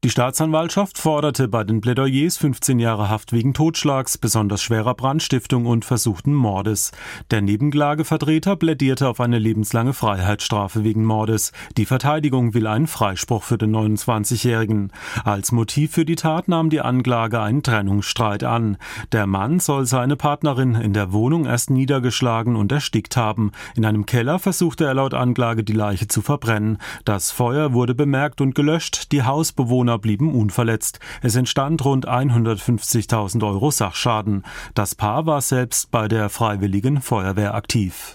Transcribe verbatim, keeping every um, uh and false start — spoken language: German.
Die Staatsanwaltschaft forderte bei den Plädoyers fünfzehn Jahre Haft wegen Totschlags, besonders schwerer Brandstiftung und versuchten Mordes. Der Nebenklagevertreter plädierte auf eine lebenslange Freiheitsstrafe wegen Mordes. Die Verteidigung will einen Freispruch für den neunundzwanzigjährigen. Als Motiv für die Tat nahm die Anklage einen Trennungsstreit an. Der Mann soll seine Partnerin in der Wohnung erst niedergeschlagen und erstickt haben. In einem Keller versuchte er laut Anklage die Leiche zu verbrennen. Das Feuer wurde bemerkt und gelöscht. Die Hausbewohner blieben unverletzt. Es entstand rund hundertfünfzigtausend Euro Sachschaden. Das Paar war selbst bei der Freiwilligen Feuerwehr aktiv.